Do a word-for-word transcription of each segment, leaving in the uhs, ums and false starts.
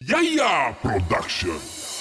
Iaia Production.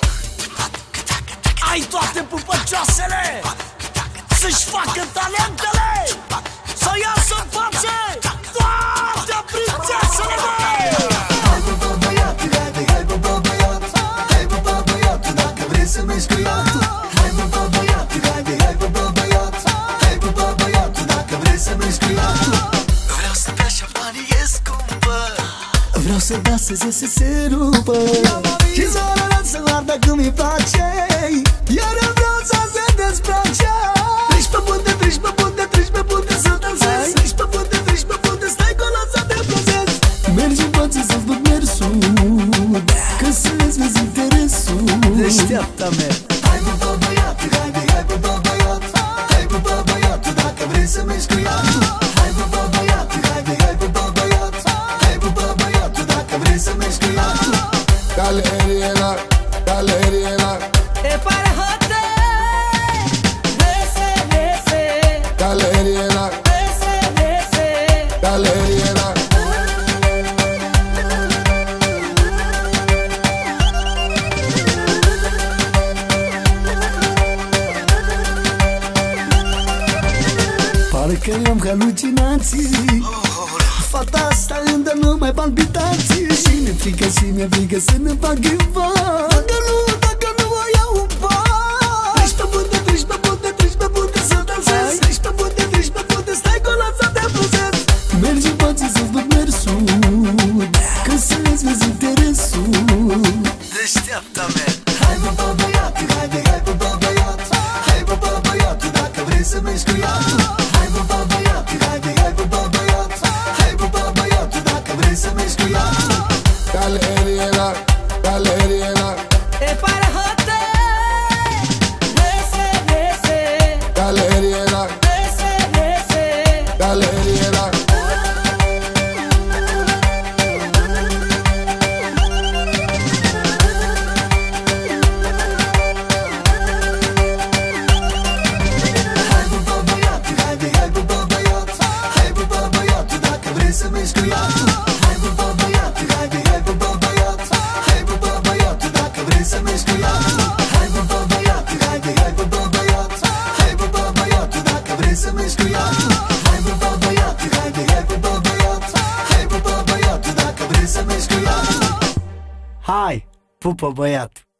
Ai toate pupăcioasele să-și facă talentele, să iasă în față toate prințesele, măi! Hai bă băiat, haide, hai bă băiat, hai bă băiat, dacă vrei să mergi cu iatul. Hai bă băiat, haide, hai bă băiat, hai bă băiat, dacă vrei să mergi cu iatul. Vreau să bea șampanie scumpă, vreau să danseze să se rupă și să arăt să ardă cum îi place, iar eu vreau să se dezbrace. Treci pe punte, treci pe punte, treci pe punte să dansezi. Treci pe punte, treci pe punte, stai colo să te plăzezi. Mergi în față să-ți văd mersul, că să-ți vezi interesul. Deșteaptă-me! Hai bă băiat, haide, hai bă băiat, hai bă băiat, dacă vrei să mergi cu iatul. Hai bă băiat, haide, hai bă băiat, hai bă băiat, dacă vrei să mergi cu iatul. Galeriela, galeriela, E para hotel, vese, vese, galeriela, vese, vese. galeriela. Parcă am halucinații, fata asta îmi dă numai palpitații. Și mi-e frică și mi-e frică să ne fac ceva. Dacă nu, dacă nu o iau în pas. Treci pe punte, treci pe punte, treci pe punte să dansezi. Treci pe punte, treci pe punte, stai colo să te plăzezi. Mergi în față să-ți văd mersul, că să-ți vezi interesul. Deșteaptă-me! Hai bă băiat, haide, hai bă băiat, hai bă băiat, dacă vrei să mergi cu iatul. Hai bă băiat, haide, hai bă băiat, hai bă băiat, dacă vrei să mergi cu iatul. Galeriela, galeriela, E para hotel, vese, vese, galeriela, vese, vese. galeriela. Hai bă băiat, haide, hai bă băiat, hai bă băiat, dacă vrei să mergi cu iatul. Hai bă băiat, haide, hai bă băiat, hai bă băiat, dacă vrei să mergi cu iatul. Hai bă băiat, haide, hai bă băiat, hai bă băiat, dacă vrei să mergi cu iatul. Hai bă băiat, haide, hai bă băiat, hai bă băiat, dacă vrei să mergi cu iatul. Hai, pupă băiat!